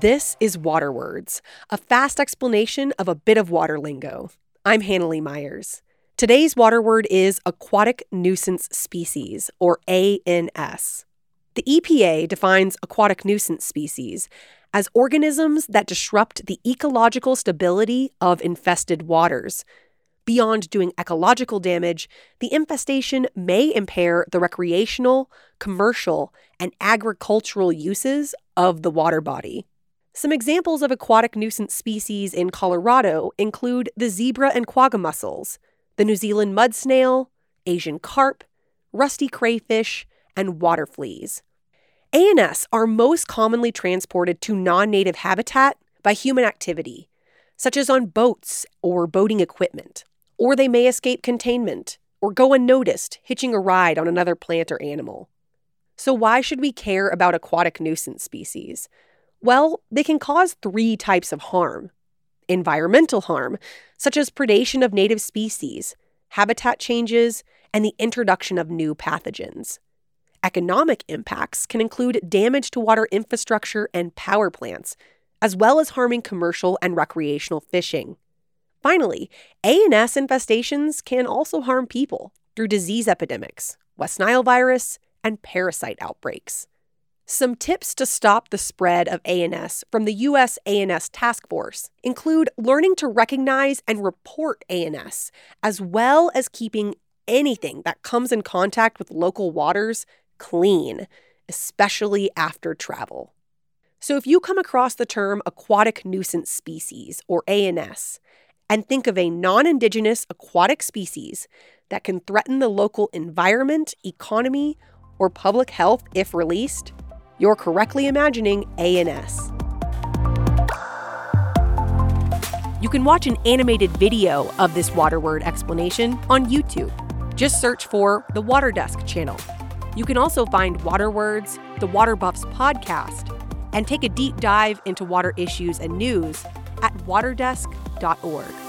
This is Water Words, a fast explanation of a bit of water lingo. I'm Hannah-Lee Myers. Today's water word is aquatic nuisance species, or ANS. The EPA defines aquatic nuisance species as organisms that disrupt the ecological stability of infested waters. Beyond doing ecological damage, the infestation may impair the recreational, commercial, and agricultural uses of the water body. Some examples of aquatic nuisance species in Colorado include the zebra and quagga mussels, the New Zealand mud snail, Asian carp, rusty crayfish, and water fleas. ANS are most commonly transported to non-native habitat by human activity, such as on boats or boating equipment. Or they may escape containment or go unnoticed, hitching a ride on another plant or animal. So why should we care about aquatic nuisance species? Well, they can cause 3 types of harm. Environmental harm, such as predation of native species, habitat changes, and the introduction of new pathogens. Economic impacts can include damage to water infrastructure and power plants, as well as harming commercial and recreational fishing. Finally, ANS infestations can also harm people through disease epidemics, West Nile virus, and parasite outbreaks. Some tips to stop the spread of ANS from the U.S. ANS Task Force include learning to recognize and report ANS, as well as keeping anything that comes in contact with local waters clean, especially after travel. So if you come across the term aquatic nuisance species, or ANS, and think of a non-indigenous aquatic species that can threaten the local environment, economy, or public health if released, you're correctly imagining ANS. You can watch an animated video of this water word explanation on YouTube. Just search for the Water Desk channel. You can also find Water Words, the Water Buffs podcast, and take a deep dive into water issues and news at waterdesk.org.